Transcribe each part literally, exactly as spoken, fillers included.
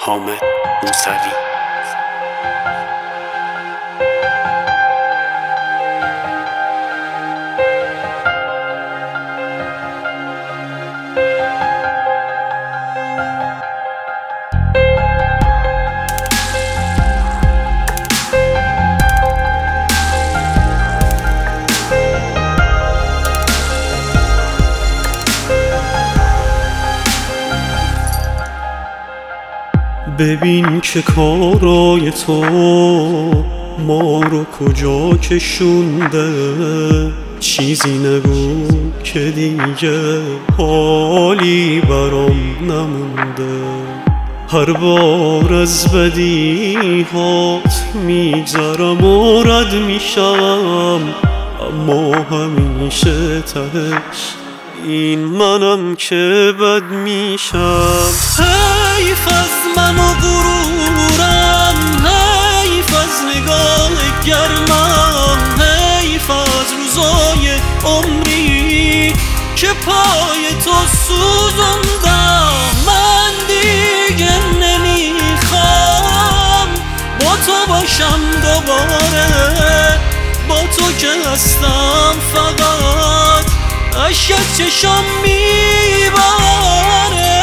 حامد موسوی. ببین که کارای تو ما رو کجا کشونده، چیزی نگو که دیگه حالی برام نمونده. هر بار از بدی هات میگذرم و رد میشم، اما همیشه تهش این منم که بد میشم. حیف از من و غرورم، حیف از نگاه گرمم، حیف از روزای عمری که پای تو سوزوندم. من دیگه نمیخوام با تو باشم دوباره، با تو که هستم فقط اشک از چشم میباره.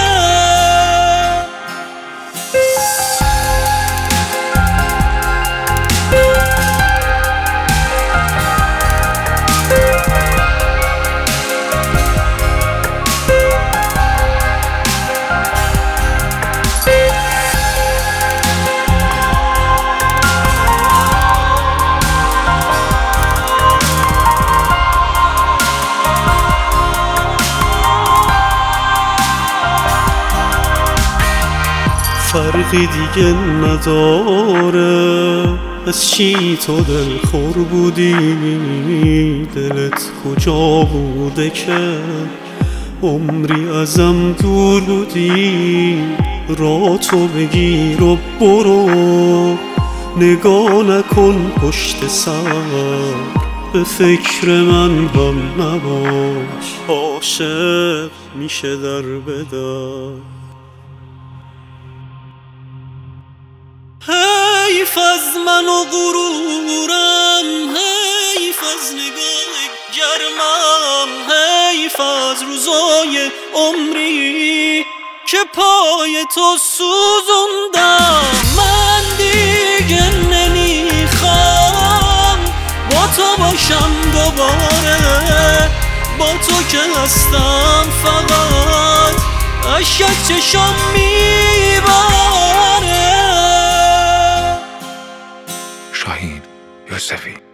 فرقی دیگه نداره از چی تو دلخور بودی، دلت کجا بوده که عمری ازم دور بودی. را تو بگیر و برو، نگاه نکن پشت سر، به فکر من هم نباش، عاشق میشه در بدر. حیف از من و غرورم، حیف از نگاه گرمم، حیف از روزای عمری که پای تو سوزوندم. من دیگه نمیخوام با تو باشم دوباره، با تو که هستم فقط اشک از چشم میباره. شاهین یوسفی.